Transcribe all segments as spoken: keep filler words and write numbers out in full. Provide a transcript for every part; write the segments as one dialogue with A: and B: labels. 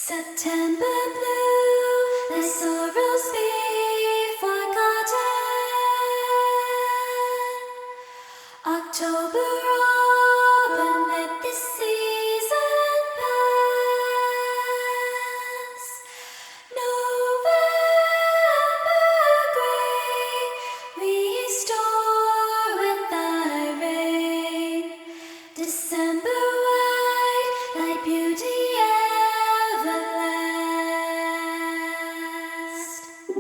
A: September blue, the sorrows be forgotten. October open, let this season pass. November gray, restore with thy rain. December white, thy beauty everlast.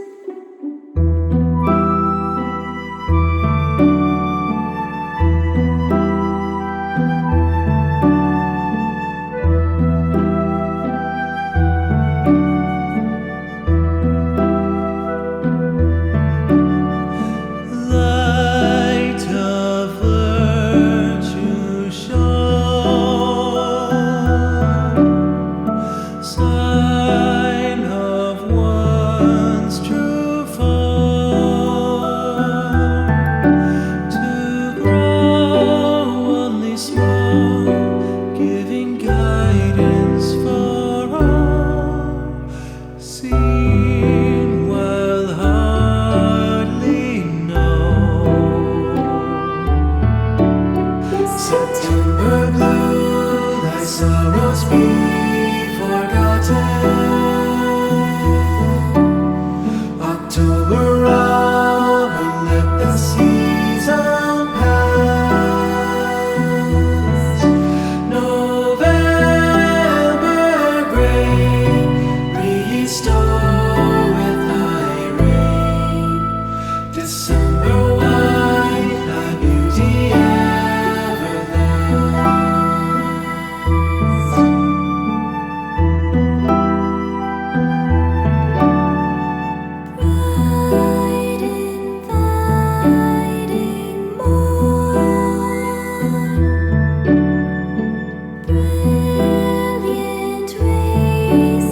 B: Light of virtue shone, sign of one's true form, to grow only small, giving guidance for all, seen while hardly known. September blue, thy sorrows be forgotten. October autumn, let the season pass. November gray, restore with thy rain. December white, thy beauty everlast.
A: Bright inviting morn, brilliant rays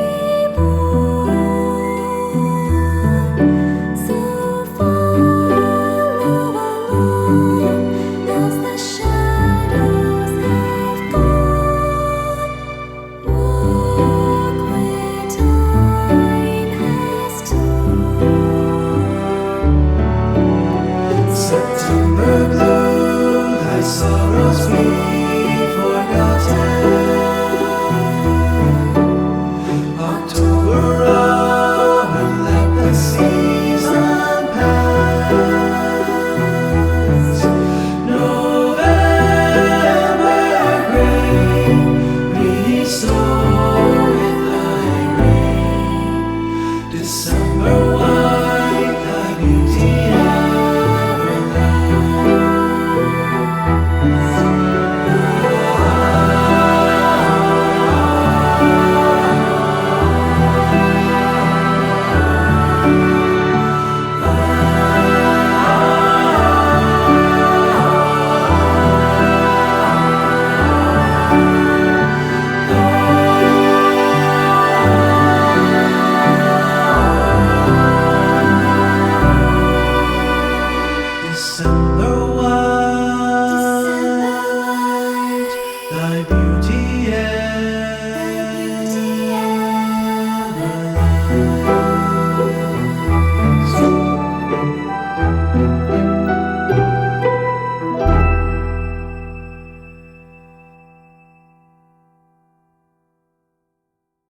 A: reborn. So follow along as the shadows have gone. Walk where time has torn.
B: September blue, thy sorrows be